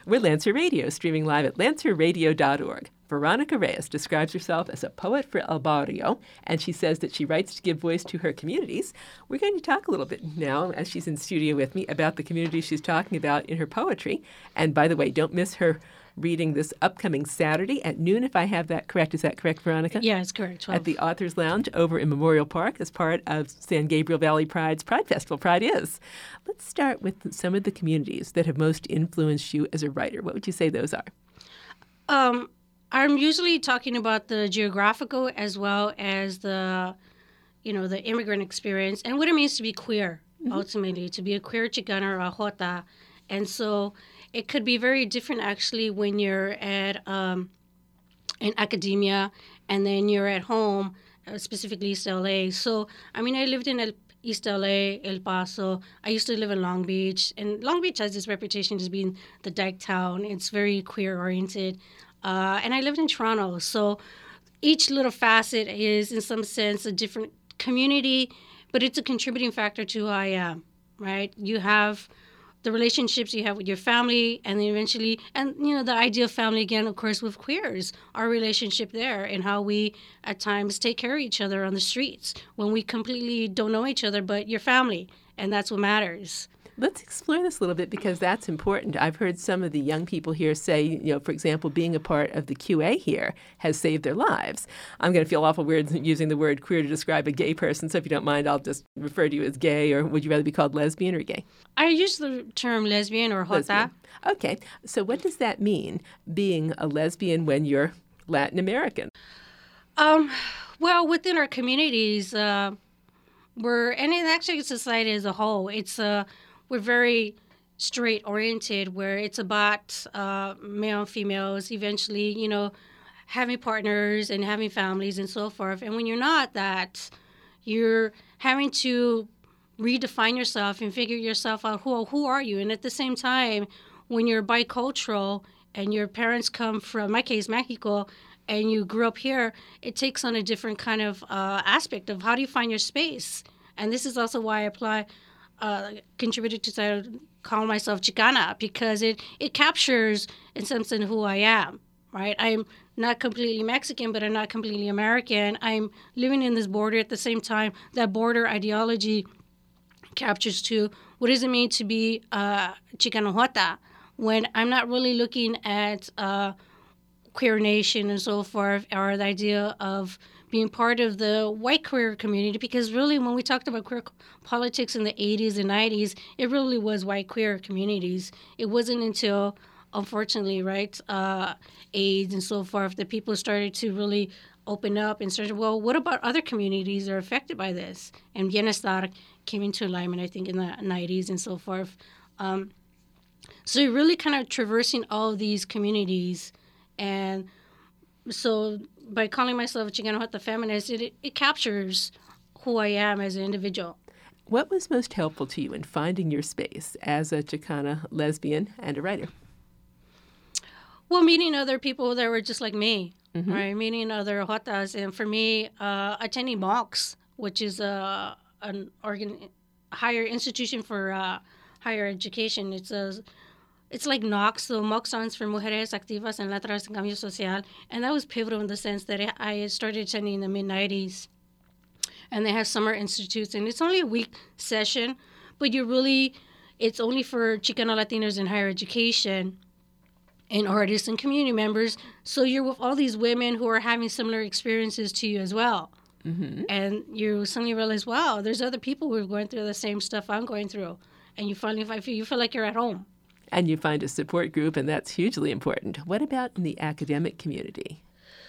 We're Lancer Radio, streaming live at lancerradio.org. Veronica Reyes describes herself as a poet for El Barrio, and she says that she writes to give voice to her communities. We're going to talk a little bit now, as she's in studio with me, about the communities she's talking about in her poetry. And by the way, don't miss her reading this upcoming Saturday at noon, if I have that correct. Is that correct, Veronica? Yeah, it's correct. 12. At the Authors Lounge over in Memorial Park as part of San Gabriel Valley Pride's Pride Festival. Pride is. Let's start with some of the communities that have most influenced you as a writer. What would you say those are? I'm usually talking about the geographical as well as the immigrant experience and what it means to be queer, ultimately, to be a queer Chicana or a Jota. And so it could be very different, actually, when you're at in academia and then you're at home, specifically East LA. So, I lived in East LA, El Paso. I used to live in Long Beach. And Long Beach has this reputation as being the dyke town. It's very queer-oriented. And I lived in Toronto. So each little facet is, in some sense, a different community, but it's a contributing factor to who I am, right? You have the relationships you have with your family, and then eventually, and the idea of family again, of course, with queers, our relationship there and how we at times take care of each other on the streets when we completely don't know each other, but your family, and that's what matters. Let's explore this a little bit because that's important. I've heard some of the young people here say, for example, being a part of the QA here has saved their lives. I'm going to feel awful weird using the word queer to describe a gay person, so if you don't mind, I'll just refer to you as gay, or would you rather be called lesbian or gay? I use the term lesbian or Jota. Lesbian. Okay, so what does that mean, being a lesbian when you're Latin American? Well, within our communities, and actually society as a whole, we're very straight-oriented, where it's about male and females, eventually, having partners and having families and so forth. And when you're not that, you're having to redefine yourself and figure yourself out. Who are you? And at the same time, when you're bicultural and your parents come from, in my case, Mexico, and you grew up here, it takes on a different kind of aspect of how do you find your space. And this is also why I contributed to call myself Chicana, because it captures, in some sense, who I am, right? I'm not completely Mexican, but I'm not completely American. I'm living in this border at the same time. That border ideology captures, too, what does it mean to be Chicano Jota when I'm not really looking at queer nation and so forth, or the idea of being part of the white queer community, because really when we talked about queer politics in the 80s and 90s, it really was white queer communities. It wasn't until, unfortunately, right, AIDS and so forth, that people started to really open up and started, well, what about other communities that are affected by this? And Bienestar came into alignment, I think, in the 90s and so forth. So you're really kind of traversing all of these communities. And so by calling myself a Chicano Jota feminist, it captures who I am as an individual. What was most helpful to you in finding your space as a Chicana lesbian and a writer? Well, meeting other people that were just like me, right? Meeting other Jotas. And for me, attending MOCS, which is an higher institution for higher education. It's like NOX, so MOCS stands for Mujeres Activas en Letras en Cambio Social, and that was pivotal in the sense that I started attending in the mid-90s, and they have summer institutes, and it's only a week session, but it's only for Chicano Latinos in higher education and artists and community members, so you're with all these women who are having similar experiences to you as well. And you suddenly realize, wow, there's other people who are going through the same stuff I'm going through, and you feel like you're at home. And you find a support group, and that's hugely important. What about in the academic community?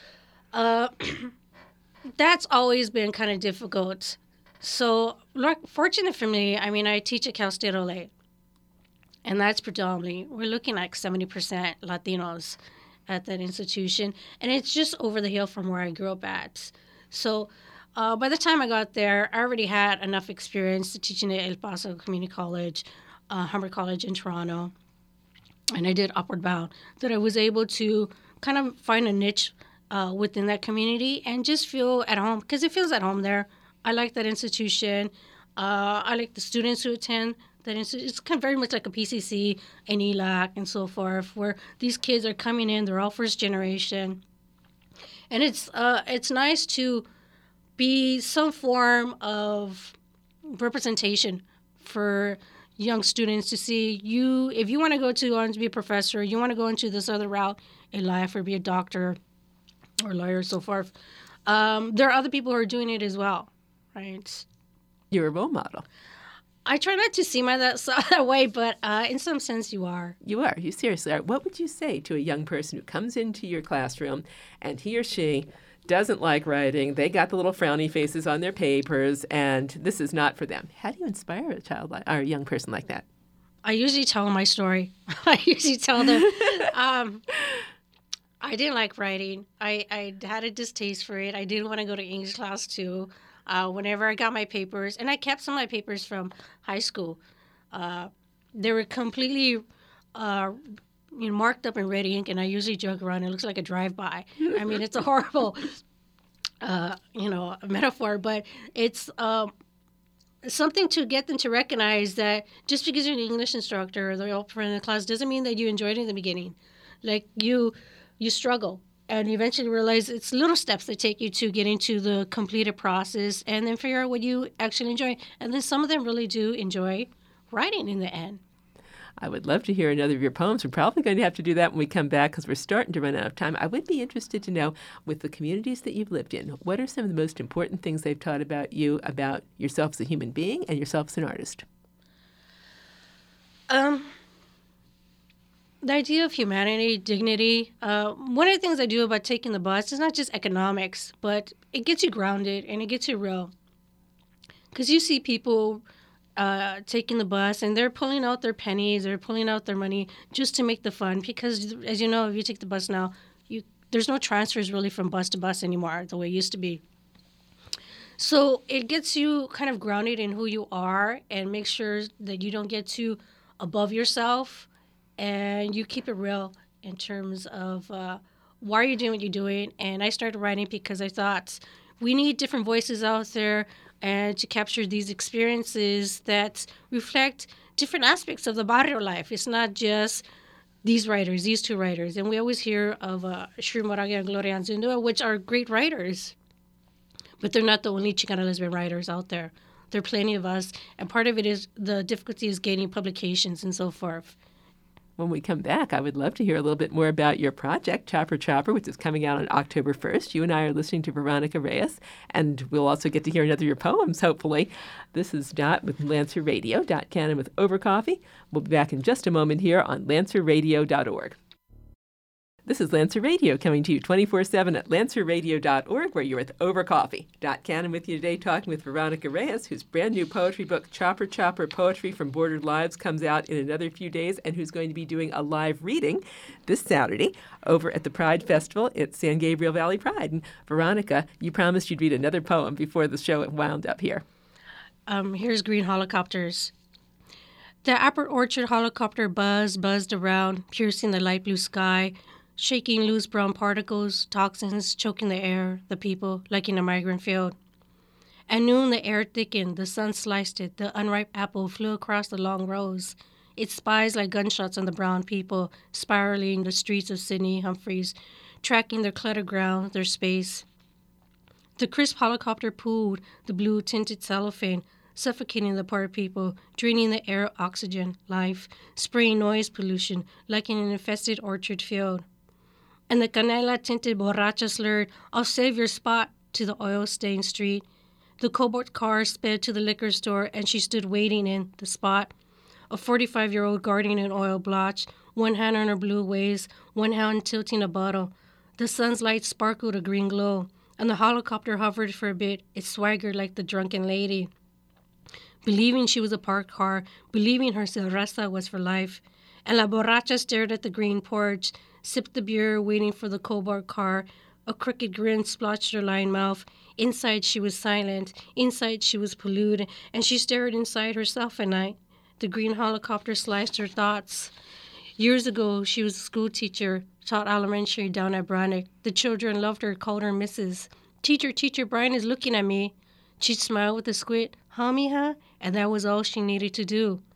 That's always been kind of difficult. So, fortunate for me, I teach at Cal State LA, and that's predominantly, we're looking like 70% Latinos at that institution, and it's just over the hill from where I grew up at. So, by the time I got there, I already had enough experience teaching at El Paso Community College, Humber College in Toronto, and I did Upward Bound, that I was able to kind of find a niche within that community and just feel at home, because it feels at home there. I like that institution. I like the students who attend that it's kind of very much like a PCC, an ELAC, and so forth, where these kids are coming in, they're all first generation. And it's nice to be some form of representation for young students to see you, if you want to go on to be a professor, you want to go into this other route in life or be a doctor or lawyer, so forth. There are other people who are doing it as well, right? You're a role model. I try not to see that way, but in some sense you are. You are. You seriously are. What would you say to a young person who comes into your classroom and he or she doesn't like writing, they got the little frowny faces on their papers, and this is not for them? How do you inspire a child or a young person like that? I usually tell them my story. I usually tell them I didn't like writing. I had a distaste for it. I didn't want to go to English class too. Whenever I got my papers, and I kept some of my papers from high school, they were completely marked up in red ink, and I usually joke around. It looks like a drive-by. I mean, it's a horrible, metaphor, but it's something to get them to recognize that just because you're an English instructor or the old friend in the class doesn't mean that you enjoyed it in the beginning. Like you struggle. And you eventually realize it's little steps that take you to get into the completed process and then figure out what you actually enjoy. And then some of them really do enjoy writing in the end. I would love to hear another of your poems. We're probably going to have to do that when we come back because we're starting to run out of time. I would be interested to know, with the communities that you've lived in, what are some of the most important things they've taught about you, about yourself as a human being and yourself as an artist? The idea of humanity, dignity. One of the things I do about taking the bus is not just economics, but it gets you grounded and it gets you real. Because you see people taking the bus and they're pulling out their pennies or pulling out their money just to make the fun. Because, as you know, if you take the bus now, there's no transfers really from bus to bus anymore the way it used to be. So it gets you kind of grounded in who you are and makes sure that you don't get too above yourself. And you keep it real in terms of why are you doing what you're doing. And I started writing because I thought we need different voices out there and to capture these experiences that reflect different aspects of the barrio life. It's not just these two writers. And we always hear of Shri Moraga and Gloria Anzundua, which are great writers. But they're not the only Chicana lesbian writers out there. There are plenty of us. And part of it is the difficulty is gaining publications and so forth. When we come back, I would love to hear a little bit more about your project, Chopper Chopper, which is coming out on October 1st. You and I are listening to Veronica Reyes, and we'll also get to hear another of your poems, hopefully. This is Dot with Lancer Radio, Dot Cannon with Overcoffee. We'll be back in just a moment here on lancerradio.org. This is Lancer Radio coming to you 24/7 at lancerradio.org, where you're with Overcoffee. Dot Cannon with you today, talking with Veronica Reyes, whose brand new poetry book, Chopper Chopper Poetry from Bordered Lives, comes out in another few days, and who's going to be doing a live reading this Saturday over at the Pride Festival at San Gabriel Valley Pride. And Veronica, you promised you'd read another poem before the show wound up here. Here's Green Helicopters. The apple orchard helicopter buzzed around, piercing the light blue sky, shaking loose brown particles, toxins choking the air, the people like in a migrant field. At noon, the air thickened, the sun sliced it, the unripe apple flew across the long rows, its spies like gunshots on the brown people, spiraling the streets of Sydney Humphreys, tracking their cluttered ground, their space. The crisp helicopter pulled the blue-tinted cellophane, suffocating the poor people, draining the air oxygen, life, spraying noise pollution like in an infested orchard field. And the canela-tinted borracha slurred, "I'll save your spot," to the oil-stained street. The cobalt car sped to the liquor store, and she stood waiting in the spot. A 45-year-old guarding an oil blotch, one hand on her blue waist, one hand tilting a bottle. The sun's light sparkled a green glow, and the helicopter hovered for a bit. It swaggered like the drunken lady. Believing she was a parked car, believing her cerveza was for life. And la borracha stared at the green porch, sipped the beer, waiting for the cobalt car. A crooked grin splotched her lined mouth. Inside she was silent. Inside she was polluted. And she stared inside herself at night. The green helicopter sliced her thoughts. Years ago, she was a school teacher, taught elementary down at Brannock. The children loved her, called her Mrs. Teacher, Brian is looking at me. She'd smile with a squint. Huh, mija? And that was all she needed to do.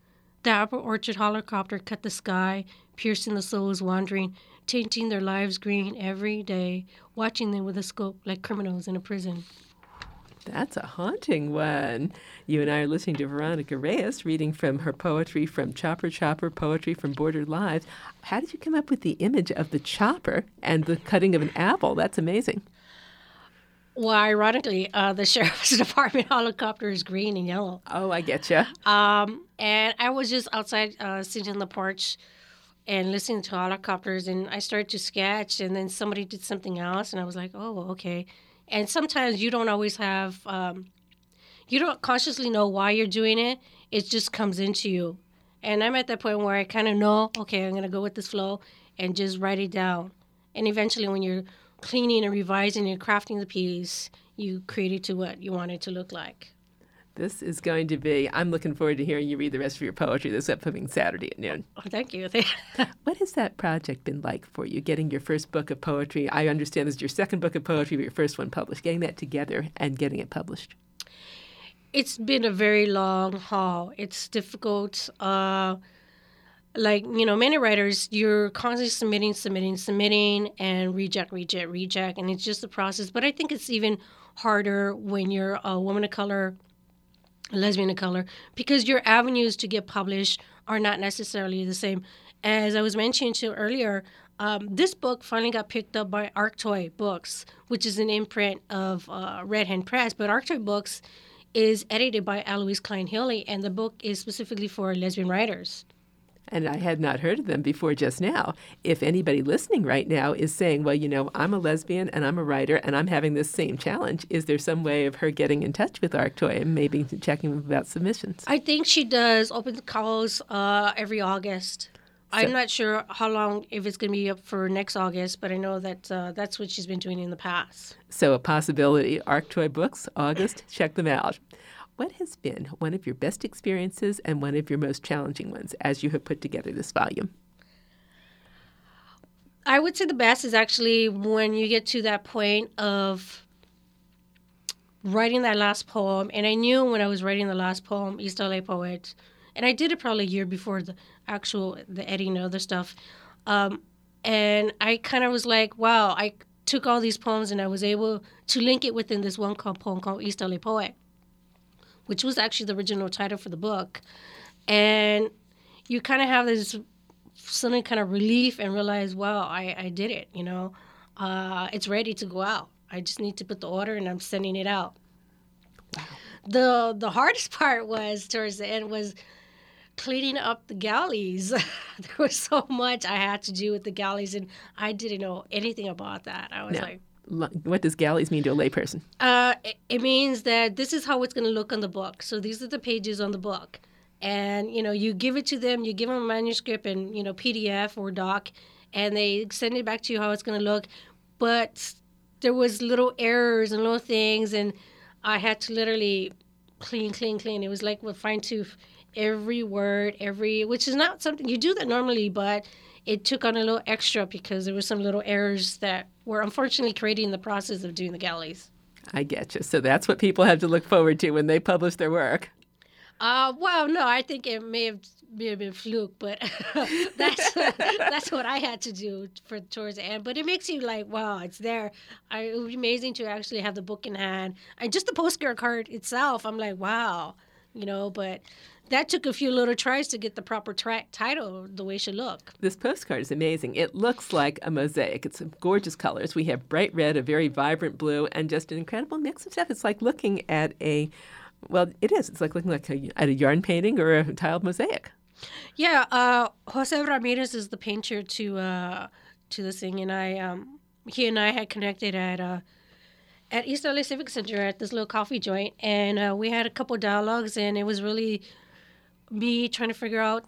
The apple orchard helicopter cut the sky, piercing the souls wandering, tainting their lives green every day, watching them with a scope like criminals in a prison. That's a haunting one. You and I are listening to Veronica Reyes reading from her poetry from Chopper Chopper, Poetry from Border Lives. How did you come up with the image of the chopper and the cutting of an apple? That's amazing. Well, ironically, the sheriff's department helicopter is green and yellow. Oh, I get you. And I was just outside sitting on the porch and listening to helicopters, and I started to sketch, and then somebody did something else, and I was like, oh, okay. And sometimes you don't always have, you don't consciously know why you're doing it. It just comes into you. And I'm at that point where I kind of know, okay, I'm going to go with this flow and just write it down. And eventually when you're cleaning and revising and crafting the piece, you create it to what you want it to look like. This is going to be, I'm looking forward to hearing you read the rest of your poetry this upcoming Saturday at noon. Oh, thank you. What has that project been like for you, getting your first book of poetry? I understand this is your second book of poetry, but your first one published, getting that together and getting it published. It's been a very long haul. It's difficult. Many writers, you're constantly submitting, and reject. And it's just a process. But I think it's even harder when you're a woman of color, a lesbian of color, because your avenues to get published are not necessarily the same. As I was mentioning to earlier, this book finally got picked up by Arctoy Books, which is an imprint of Red Hen Press. But Arctoy Books is edited by Aloise Klein-Healy, and the book is specifically for lesbian writers. And I had not heard of them before just now. If anybody listening right now is saying, well, I'm a lesbian and I'm a writer and I'm having this same challenge, is there some way of her getting in touch with Arctoy and maybe checking about submissions? I think she does open calls every August. I'm not sure how long, if it's going to be up for next August, but I know that that's what she's been doing in the past. So a possibility. Arctoy Books, August, check them out. What has been one of your best experiences and one of your most challenging ones as you have put together this volume? I would say the best is actually when you get to that point of writing that last poem. And I knew when I was writing the last poem, East LA Poet, and I did it probably a year before the editing and other stuff. And I kind of was like, wow, I took all these poems and I was able to link it within this one poem called East LA Poet, which was actually the original title for the book. And you kind of have this sudden kind of relief and realize, wow, I did it, It's ready to go out. I just need to put the order and I'm sending it out. Wow. The hardest part was, towards the end, was cleaning up the galleys. There was so much I had to do with the galleys, and I didn't know anything about that. I was like, what does galleys mean to a layperson? It means that this is how it's going to look on the book. So these are the pages on the book. And, you give it to them, you give them a manuscript and, PDF or doc, and they send it back to you how it's going to look. But there was little errors and little things, and I had to literally clean. It was like with fine tooth, every word, which is not something you do that normally, but it took on a little extra because there were some little errors that were unfortunately created in the process of doing the galleys. I get you. So that's what people have to look forward to when they publish their work. Well, no, I think it may have been a fluke, but that's what I had to do towards the end. But it makes you like, wow, it's there. It would be amazing to actually have the book in hand. And just the postcard card itself, I'm like, wow, but that took a few little tries to get the proper title the way it should look. This postcard is amazing. It looks like a mosaic. It's gorgeous colors. We have bright red, a very vibrant blue, and just an incredible mix of stuff. It's like looking at it is. It's like looking at a yarn painting or a tiled mosaic. Yeah, Jose Ramirez is the painter to this thing, and he and I had connected at East LA Civic Center at this little coffee joint, and we had a couple dialogues, and it was really me trying to figure out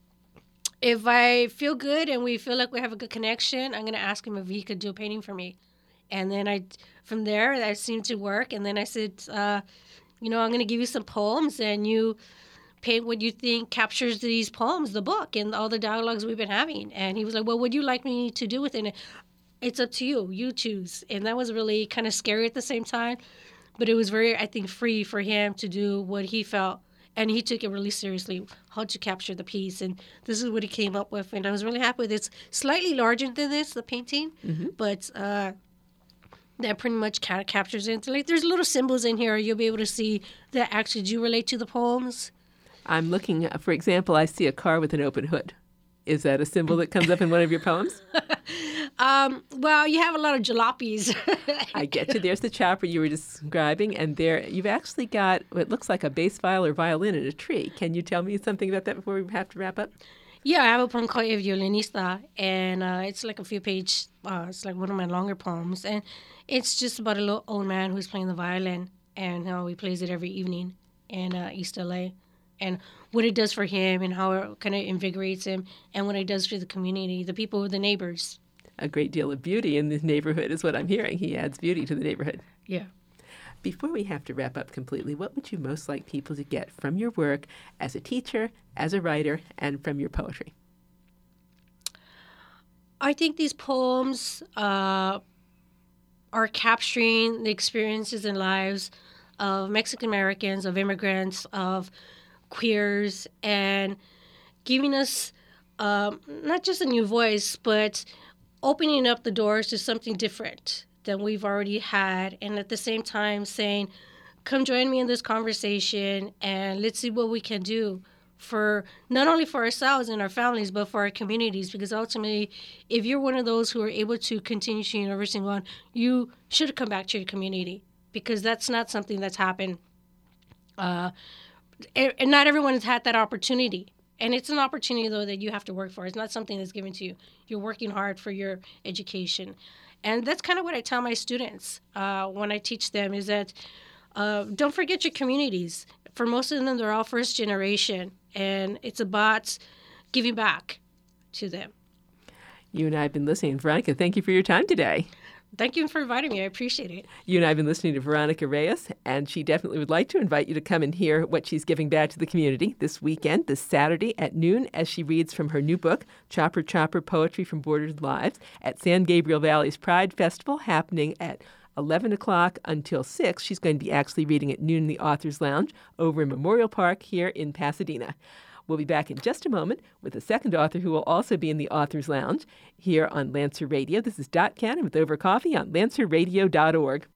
if I feel good and we feel like we have a good connection, I'm going to ask him if he could do a painting for me. And then from there, that seemed to work. And then I said, I'm going to give you some poems and you paint what you think captures these poems, the book, and all the dialogues we've been having. And he was like, well, what would you like me to do with it? It's up to you. You choose. And that was really kind of scary at the same time. But it was very, I think, free for him to do what he felt And he took it really seriously, how to capture the piece. And this is what he came up with. And I was really happy with it. It's slightly larger than this, the painting, but that pretty much kind of captures it. Like, there's little symbols in here you'll be able to see that actually do relate to the poems. I'm looking, for example, I see a car with an open hood. Is that a symbol that comes up in one of your poems? Well, you have a lot of jalopies. I get you. There's the chopper you were describing, and there you've actually got what looks like a bass viol or violin in a tree. Can you tell me something about that before we have to wrap up? Yeah, I have a poem called El Violinista, and it's like a few page, it's like one of my longer poems, and it's just about a little old man who's playing the violin, and how he plays it every evening in East LA, and what it does for him, and how it kind of invigorates him, and what it does for the community, the people, the neighbors. A great deal of beauty in this neighborhood is what I'm hearing. He adds beauty to the neighborhood. Yeah. Before we have to wrap up completely, what would you most like people to get from your work as a teacher, as a writer, and from your poetry? I think these poems are capturing the experiences and lives of Mexican Americans, of immigrants, of queers, and giving us not just a new voice, but opening up the doors to something different than we've already had, and at the same time saying, come join me in this conversation, and let's see what we can do for not only for ourselves and our families, but for our communities, because ultimately, if you're one of those who are able to continue to University One, you should come back to your community, because that's not something that's happened. And not everyone has had that opportunity. And it's an opportunity, though, that you have to work for. It's not something that's given to you. You're working hard for your education. And that's kind of what I tell my students when I teach them, is that don't forget your communities. For most of them, they're all first generation. And it's about giving back to them. You and I have been listening. Veronica, thank you for your time today. Thank you for inviting me. I appreciate it. You and I have been listening to Veronica Reyes, and she definitely would like to invite you to come and hear what she's giving back to the community this weekend, this Saturday at noon, as she reads from her new book, Chopper Chopper Poetry from Bordered Lives, at San Gabriel Valley's Pride Festival, happening at 11 o'clock until 6. She's going to be actually reading at noon in the Authors Lounge over in Memorial Park here in Pasadena. We'll be back in just a moment with a second author who will also be in the Authors Lounge here on Lancer Radio. This is Dot Cannon with Over Coffee on lancerradio.org.